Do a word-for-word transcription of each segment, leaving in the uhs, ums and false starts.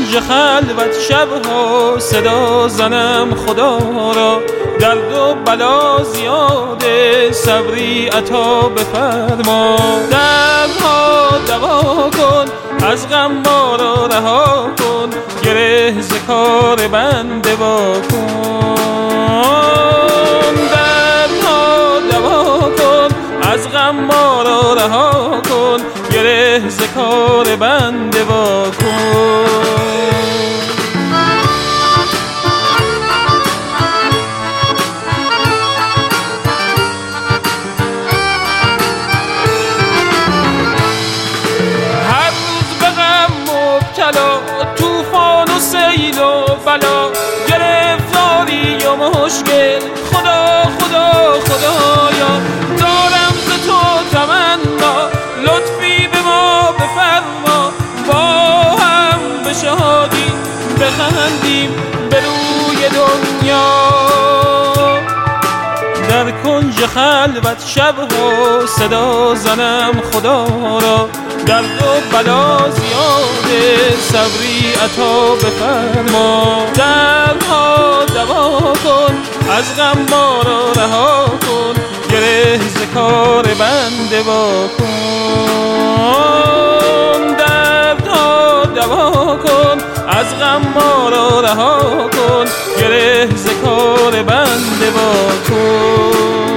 کنج خلوت شبها صدا زنم خدا را، درد و بلا زیاده صبری عطا بفرما. دردها دوا کن، از غم ما را رها کن، گره ز کار بنده وا کن. دردها دوا کن، از غم ما را رها کن، گره ز کار بنده وا کن. طوفان و سیل و بلا، گرفتاری و مشکل، خدا خدا خدایا، دارم ز تو تمنا، لطفی به ما بفرما. با هم به شادی بخندیم به روی دنیا، در کنج خلوت شبها صدا زنم خدا را، درد و بلا زیاده صبری عطا بفرما. دردها دوا کن، از غم ما را رها کن، گره ز کار بنده وا کن. دردها دوا کن، از غم ما را رها کن، گره ز کار بنده وا کن.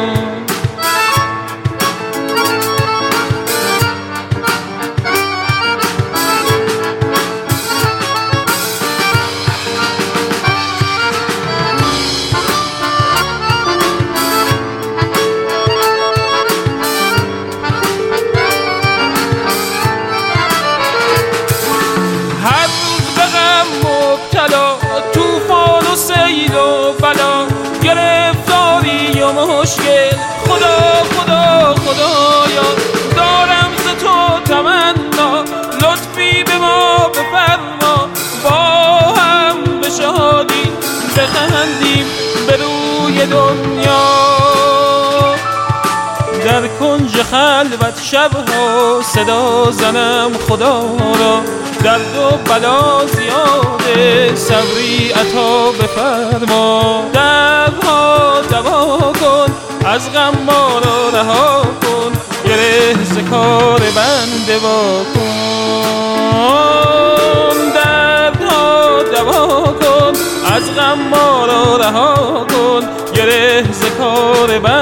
طوفان و سیل و بلا، گرفتاری و مشکل، خدا خدا خدایا، دارم ز تو تمنا، لطفی به ما بفرما. با هم به شادی بخندیم به روی دنیا، در کنج خلوت شبها صدا زنم خدا را، درد و بلا زیاده صبری عطا بفرما. دردها دوا کن، از غم ما را رها کن، گره ز کار بنده وا کن. دردها دوا کن، از غم ما را رها کن، گره ز کار بنده